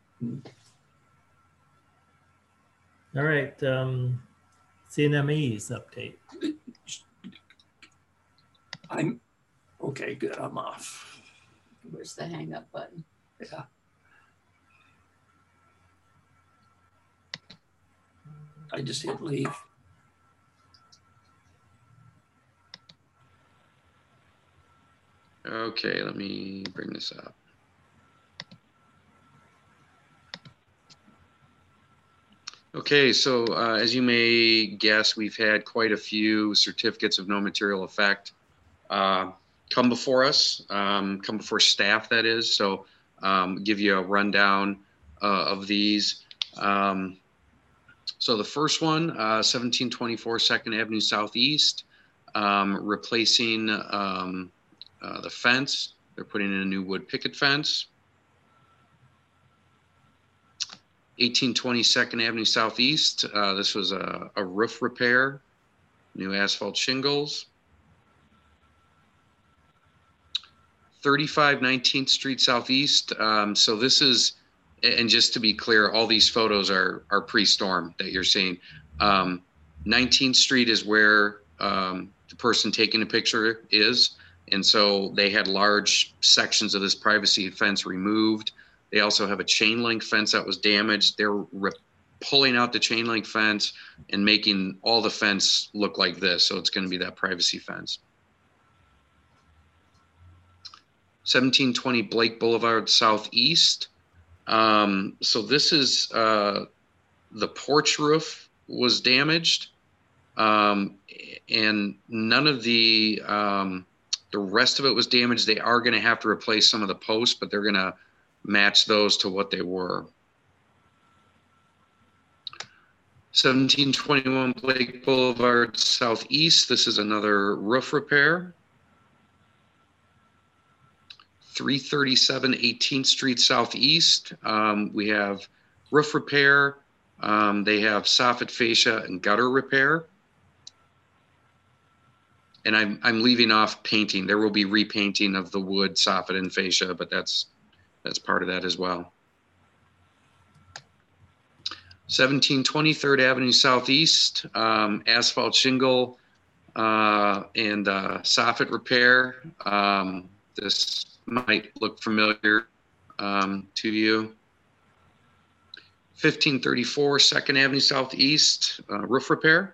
All right, um, C N M E's update. I'm, okay, good, I'm off. Where's the hang up button? Yeah. I just hit leave. Okay. Let me bring this up. Okay, so uh, as you may guess, we've had quite a few certificates of no material effect uh, come before us, um, come before staff, that is. So um, give you a rundown uh, of these. Um, So the first one, uh, seventeen twenty-four Second Avenue Southeast, um, replacing um, uh, the fence. They're putting in a new wood picket fence. eighteen twenty Second Avenue Southeast, uh, this was a, a roof repair, new asphalt shingles. thirty-five nineteenth Street Southeast, um, so this is, and just to be clear, all these photos are, are pre-storm that you're seeing. Um, nineteenth Street is where um, the person taking the picture is. And so they had large sections of this privacy fence removed. They also have a chain link fence that was damaged. They're re- pulling out the chain link fence and making all the fence look like this. So it's going to be that privacy fence. seventeen twenty Blake Boulevard Southeast. Um, so this is uh, the porch roof was damaged, um, and none of the um, the rest of it was damaged. They are going to have to replace some of the posts, but they're going to match those to what they were. seventeen twenty-one Blake Boulevard Southeast. This is another roof repair. three thirty-seven eighteenth Street Southeast. Um, we have roof repair. Um, they have soffit fascia and gutter repair. And I'm, I'm leaving off painting. There will be repainting of the wood, soffit, and fascia, but that's, that's part of that as well. seventeen twenty Third Avenue Southeast, um, asphalt shingle uh, and uh, soffit repair. Um, this might look familiar um, to you. fifteen thirty-four Second Avenue Southeast, uh, roof repair.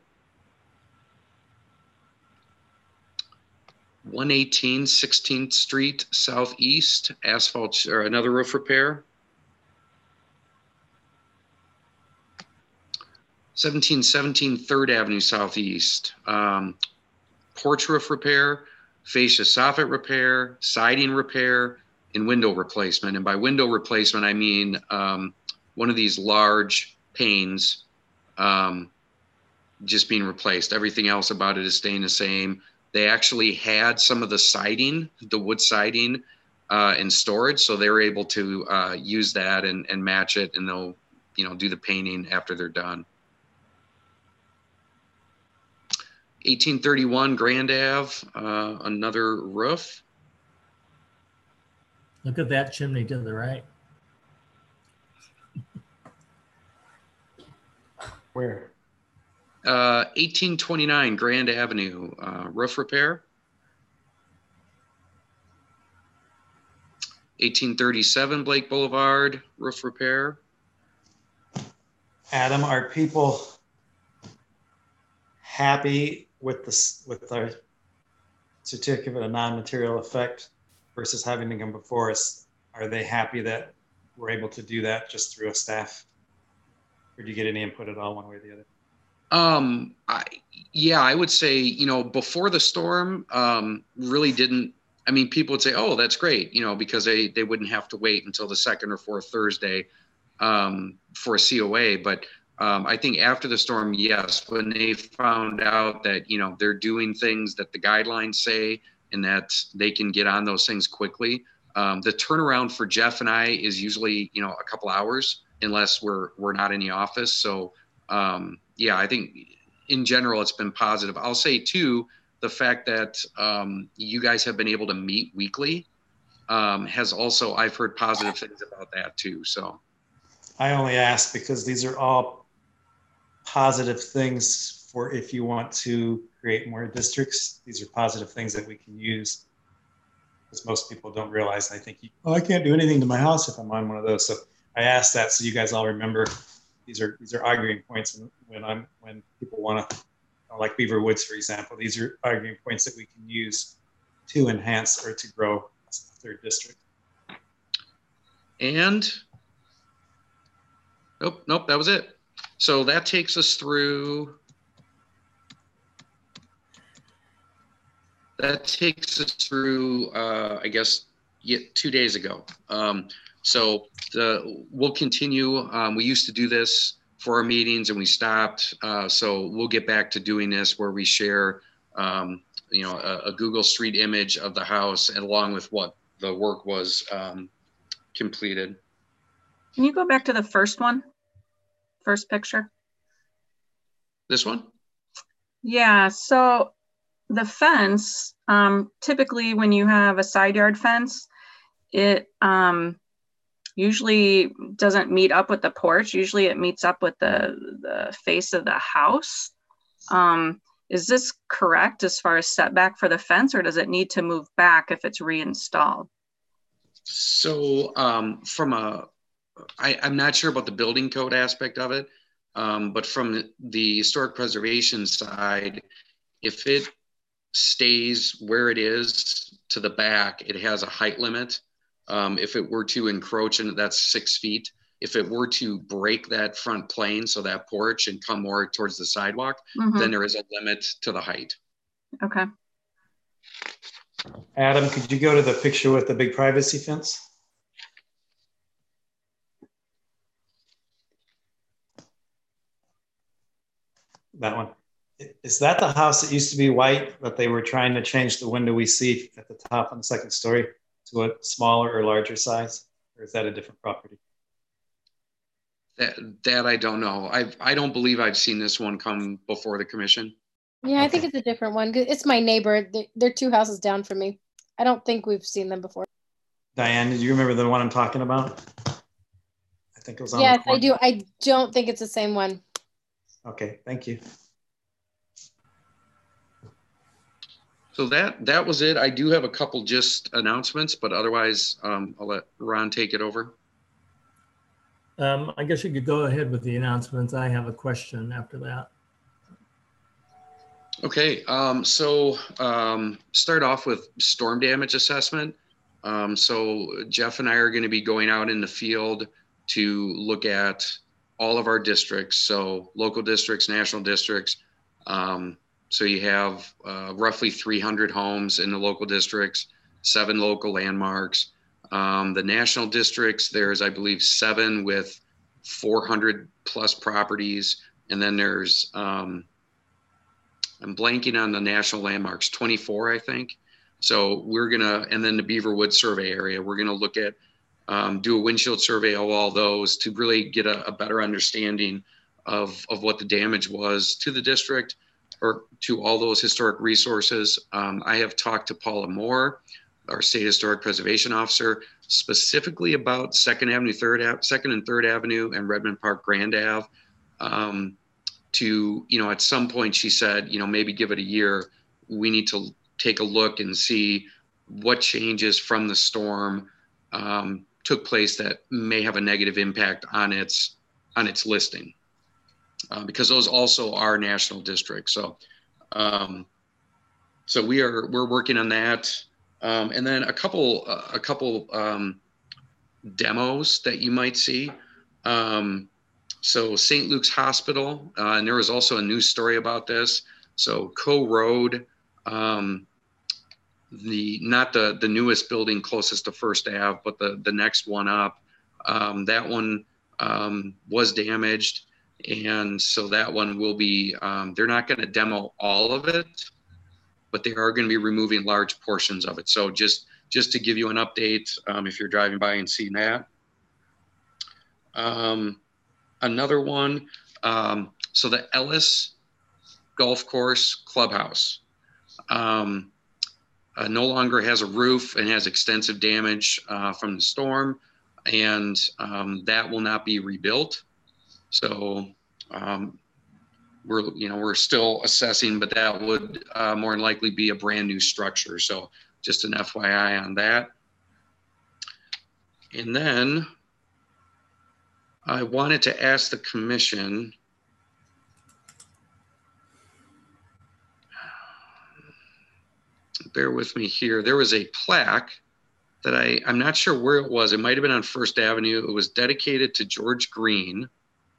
one eighteen sixteenth Street Southeast, asphalt or another roof repair. seventeen seventeen Third Avenue Southeast, um, porch roof repair, fascia soffit repair, siding repair, and window replacement. And by window replacement, I mean um, one of these large panes um, just being replaced. Everything else about it is staying the same. They actually had some of the siding, the wood siding uh, in storage, so they were able to uh, use that and, and match it, and they'll, you know, do the painting after they're done. eighteen thirty-one Grand Ave, uh, another roof. Look at that chimney to the right. Where? Uh, eighteen twenty-nine Grand Avenue, uh, roof repair. eighteen thirty-seven Blake Boulevard, roof repair. Adam, are people happy with this, with our certificate of non-material effect versus having to come before us? Are they happy that we're able to do that just through a staff? Or do you get any input at all one way or the other? Um, I, yeah, I would say, you know, before the storm, um, really didn't, I mean, people would say, oh, that's great, you know, because they, they wouldn't have to wait until the second or fourth Thursday um, for a C O A. But um, I think after the storm, yes, when they found out that, you know, they're doing things that the guidelines say and that they can get on those things quickly. Um, the turnaround for Jeff and I is usually, you know, a couple hours unless we're, we're not in the office. So, um, yeah, I think in general, it's been positive. I'll say too, the fact that um, you guys have been able to meet weekly um, has also, I've heard positive things about that too. So I only ask because these are all positive things for if you want to create more districts. These are positive things that we can use, because most people don't realize. I think, oh, I can't do anything to my house if I'm on one of those. So I asked that so you guys all remember. These are these are arguing points when I'm when people want to, like Beaver Woods, for example. These are arguing points that we can use to enhance or to grow a third district. And nope, nope, that was it. So that takes us through. That takes us through, uh, I guess, yet two days ago. Um, so the, we'll continue. Um, we used to do this for our meetings and we stopped. Uh, so we'll get back to doing this where we share, um, you know, a, a Google Street image of the house and along with what the work was um, completed. Can you go back to the first one? First picture? This one? Yeah, so the fence, um, typically when you have a side yard fence, it um, usually doesn't meet up with the porch. Usually it meets up with the, the face of the house. Um, is this correct as far as setback for the fence, or does it need to move back if it's reinstalled? So um, from a, I, I'm not sure about the building code aspect of it, um, but from the historic preservation side, if it stays where it is to the back, it has a height limit. Um, if it were to encroach in, that's six feet. If it were to break that front plane, so that porch, and come more towards the sidewalk, Mm-hmm. then there is a limit to the height. Okay. Adam, could you go to the picture with the big privacy fence? That one. Is that the house that used to be white, but they were trying to change the window we see at the top on the second story to a smaller or larger size? Or is that a different property? That, that I don't know. I I don't believe I've seen this one come before the commission. Yeah, I think it's a different one. It's my neighbor. They- They're two houses down from me. I don't think we've seen them before. Diane, did you remember the one I'm talking about? I think it was on Yes, the corner. I do. I don't think it's the same one. Okay, thank you. So that that was it. I do have a couple just announcements, but otherwise um, I'll let Ron take it over. Um, I guess you could go ahead with the announcements. I have a question after that. Okay, um, so um, start off with storm damage assessment. Um, so Jeff and I are going to be going out in the field to look at all of our districts, so local districts, national districts. Um, so you have uh, roughly three hundred homes in the local districts, seven local landmarks. Um, the national districts, there's, I believe, seven with four hundred plus properties. And then there's, um, I'm blanking on the national landmarks, twenty-four, I think. So we're gonna, and then the Beaverwood survey area, we're gonna look at, um, do a windshield survey of all those to really get a, a better understanding of, of what the damage was to the district or to all those historic resources. Um, I have talked to Paula Moore, our state historic preservation officer, specifically about Second Avenue, Third Ave, Second and Third Avenue, and Redmond Park, Grand Ave. Um, to, you know, at some point she said, you know, maybe give it a year. We need to take a look and see what changes from the storm um, took place that may have a negative impact on its on its listing, uh, because those also are national districts. So, um, so we are we're working on that. Um, and then a couple, uh, a couple um, demos that you might see. Um, so Saint Luke's Hospital, uh, and there was also a news story about this. So Co Road, um, the not the the newest building closest to First Ave, but the the next one up. Um, that one um, was damaged, and so that one will be. Um, they're not going to demo all of it, but they are going to be removing large portions of it. So just, just to give you an update, um, if you're driving by and seeing that. Um, another one, um, so the Ellis Golf Course Clubhouse um, uh, no longer has a roof and has extensive damage uh, from the storm, and um, that will not be rebuilt. So um, We're, you know, we're still assessing, but that would uh, more than likely be a brand new structure. So just an F Y I on that. And then I wanted to ask the commission, bear with me here. There was a plaque that I, I'm not sure where it was. It might've been on First Avenue. It was dedicated to George Green.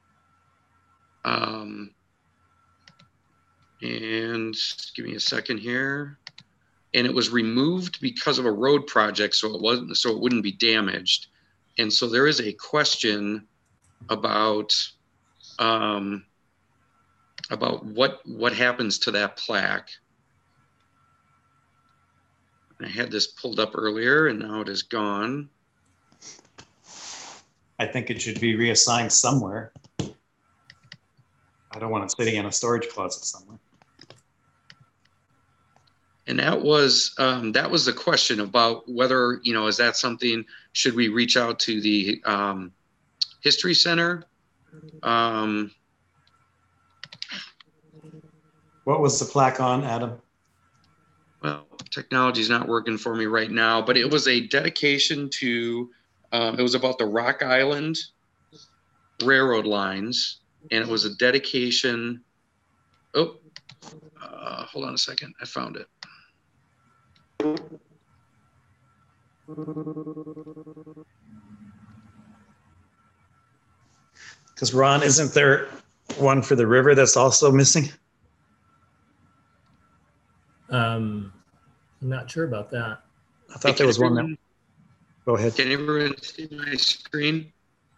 Um, And give me a second here. And it was removed because of a road project, so it wasn't, so it wouldn't be damaged. And so there is a question about um, about what, what happens to that plaque. I had this pulled up earlier and now it is gone. I think it should be reassigned somewhere. I don't want it sitting in a storage closet somewhere. And that was, um, that was the question about whether, you know, is that something, should we reach out to the um, History Center? Um, What was the plaque on, Adam? well, technology's not working for me right now, but it was a dedication to, um, it was about the Rock Island railroad lines, and it was a dedication. Oh, uh, hold on a second. I found it. Because Ron, isn't there one for the river that's also missing? Um, I'm not sure about that. I thought there was one that, go ahead. Can everyone see my screen?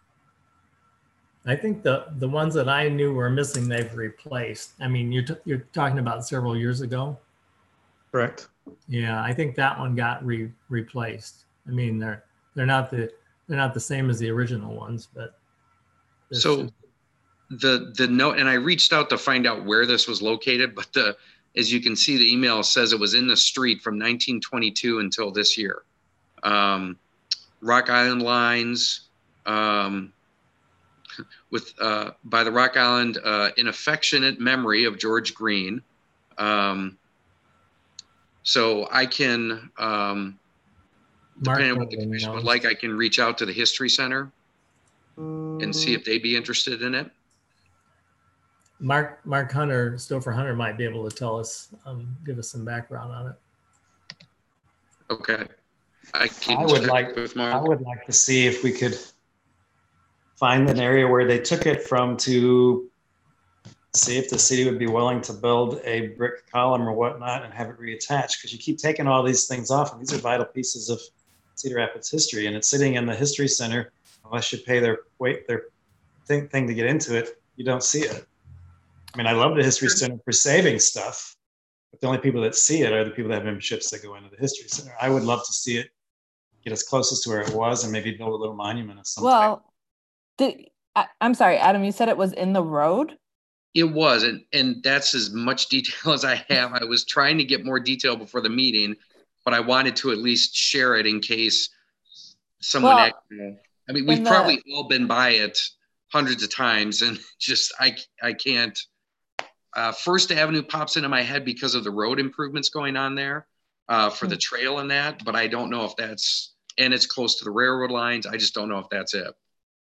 I think the, the ones that I knew were missing, they've replaced. I mean, you're, t- you're talking about several years ago. Correct. Yeah, I think that one got re- replaced. I mean, they're, they're not the, they're not the same as the original ones, but. this So is- the, the note, and I reached out to find out where this was located, but the, as you can see, the email says it was in the street from nineteen twenty-two until this year. Um, Rock Island lines, um, with uh, by the Rock Island, uh, in affectionate memory of George Green. Um, so I can, um, Mark depending on what the probably commission would knows. like, I can reach out to the History Center and see if they'd be interested in it. Mark, Mark Hunter, Stouffer Hunter might be able to tell us, um, give us some background on it. Okay. I can I would check like, with I Mark. would like to see if we could find an area where they took it from to see if the city would be willing to build a brick column or whatnot and have it reattached. Because you keep taking all these things off, and these are vital pieces of Cedar Rapids history, and it's sitting in the History Center. Unless you pay their wait their thing, thing to get into it, you don't see it. I mean, I love the History Center for saving stuff, but the only people that see it are the people that have memberships that go into the History Center. I would love to see it get as close as to where it was and maybe build a little monument of some type. Well, did, I, I'm sorry, Adam, you said it was in the road? It was, and, and that's as much detail as I have. I was trying to get more detail before the meeting, but I wanted to at least share it in case someone, Well, actually, I mean, we've in the- probably all been by it hundreds of times, and just, I, I can't, uh, First Avenue pops into my head because of the road improvements going on there, uh, for the trail and that, but I don't know if that's, and it's close to the railroad lines. I just don't know if that's it.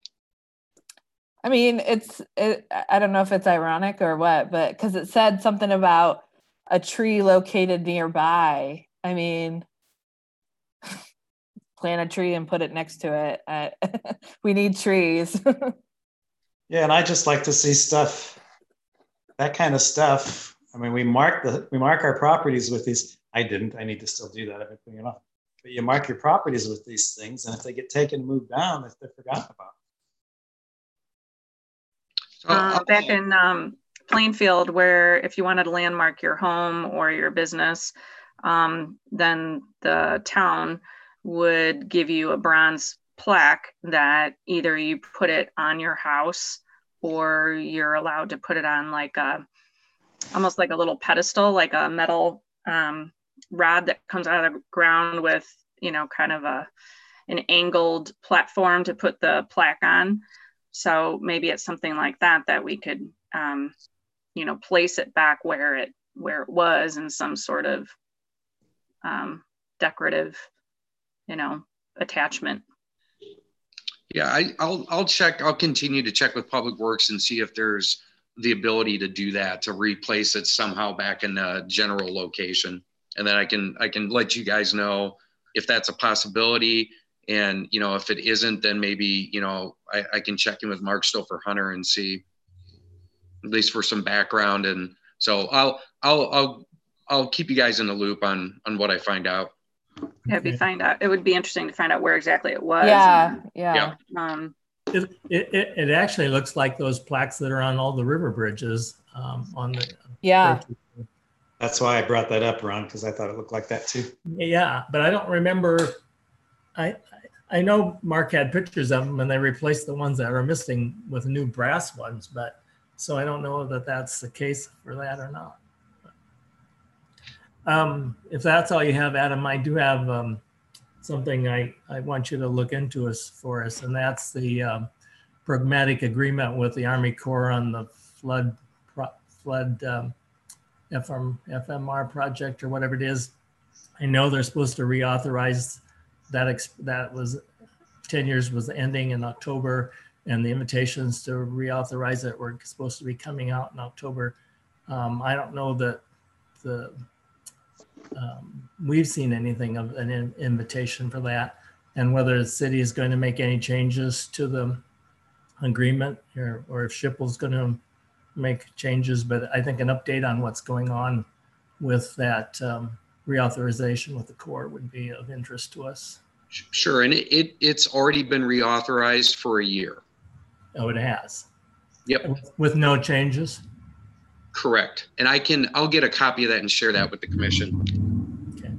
I mean, it's, it, I don't know if it's ironic or what, but because it said something about a tree located nearby. I mean, plant a tree and put it next to it. I, we need trees. Yeah, and I just like to see stuff, that kind of stuff. I mean, we mark the we mark our properties with these. I didn't. I need to still do that. I've been putting it off. But you mark your properties with these things, and if they get taken and moved down, if they're forgotten about. So Uh, I'll- back in um, Plainfield, where if you wanted to landmark your home or your business, um, then the town would give you a bronze plaque that either you put it on your house or you're allowed to put it on like a, almost like a little pedestal, like a metal um, rod that comes out of the ground with, you know, kind of a, an angled platform to put the plaque on. So maybe it's something like that, that we could, um, you know, place it back where it, where it was in some sort of um, decorative, you know, attachment. Yeah, I, I'll, I'll check, I'll continue to check with Public Works and see if there's the ability to do that, to replace it somehow back in the general location. And then I can, I can let you guys know if that's a possibility. And, you know, if it isn't, then maybe, you know, I, I can check in with Mark Stouffer Hunter and see, at least for some background. And so I'll, I'll, I'll, I'll keep you guys in the loop on, on what I find out. Yeah, it'd be find out. It would be interesting to find out where exactly it was. yeah, and, yeah. Yeah. um, It, it, it it actually looks like those plaques that are on all the river bridges um, on the. Yeah. That's why I brought that up, Ron, because I thought it looked like that too. Yeah, but I don't remember. I I know Mark had pictures of them and they replaced the ones that are missing with new brass ones, but so I don't know that that's the case for that or not. Um, if that's all you have, Adam, I do have um, something I, I want you to look into us for us, and that's the um, pragmatic agreement with the Army Corps on the flood pro, flood um, F M R project or whatever it is. I know they're supposed to reauthorize that. Ex that was ten years was ending in October, and the invitations to reauthorize it were supposed to be coming out in October. Um, I don't know that the um, we've seen anything of an in invitation for that, and whether the city is going to make any changes to the agreement, or, or if Schipul's going to make changes. But I think an update on what's going on with that um, reauthorization with the Corps would be of interest to us. Sure, and it, it it's already been reauthorized for a year. Oh, it has. Yep. With, with no changes. Correct, and I can I'll get a copy of that and share that with the commission. Okay.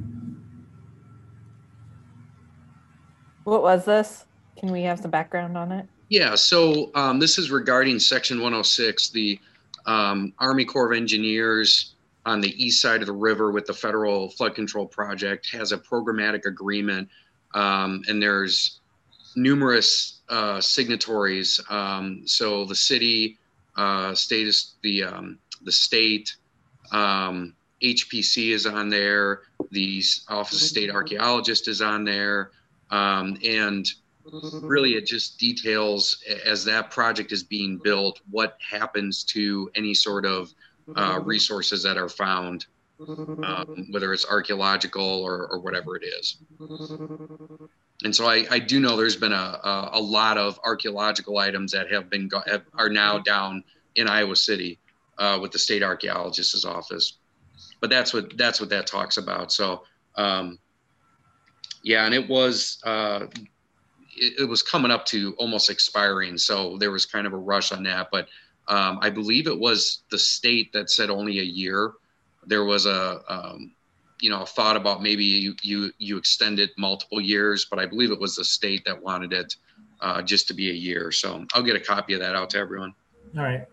What was this? Can we have some background on it? Yeah, so um, this is regarding Section one oh six, the um, Army Corps of Engineers on the east side of the river with the Federal Flood Control Project has a programmatic agreement, um, and there's numerous uh, signatories. Um, so the city, uh, state is the um, the state, um, H P C is on there, the Office of State Archaeologist is on there, um, and really it just details, as that project is being built, what happens to any sort of uh, resources that are found, um, whether it's archaeological or, or whatever it is. And so I, I do know there's been a, a, a lot of archaeological items that have been go have, are now down in Iowa City uh, with the state archaeologist's office. But that's what that's what that talks about. So um, yeah, and it was uh, it, it was coming up to almost expiring, so there was kind of a rush on that. But um, I believe it was the state that said only a year. There was a um, you know, thought about maybe you, you, you extend it multiple years, but I believe it was the state that wanted it uh, just to be a year. So I'll get a copy of that out to everyone. All right.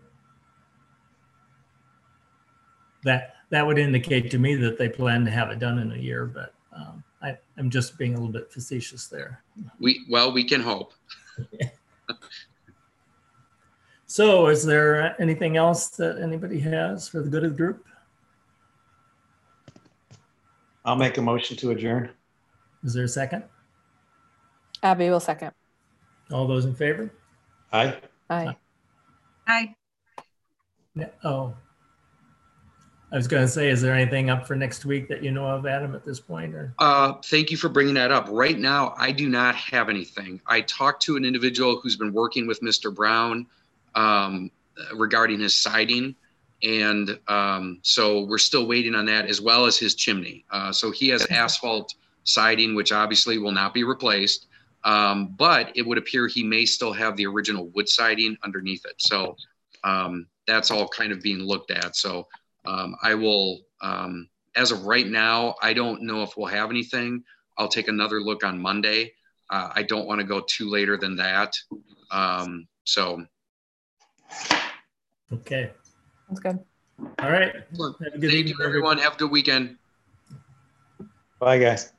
That, that would indicate to me that they plan to have it done in a year, but um, I, I'm just being a little bit facetious there. We, well, we can hope. So is there anything else that anybody has for the good of the group? I'll make a motion to adjourn. Is there a second? Abby will second. All those in favor? Aye. Aye. Hi. No, oh. I was going to say, is there anything up for next week that you know of, Adam, at this point? Or Uh, thank you for bringing that up. Right now, I do not have anything. I talked to an individual who's been working with Mister Brown um, regarding his siding. And um, so we're still waiting on that, as well as his chimney. Uh, so he has asphalt siding, which obviously will not be replaced. Um, but it would appear he may still have the original wood siding underneath it. So um, that's all kind of being looked at. So um, I will, um, as of right now, I don't know if we'll have anything. I'll take another look on Monday. Uh, I don't want to go too later than that. Um, so. Okay. That's good. All right. Thank you, everyone. Have a good weekend. Bye, guys.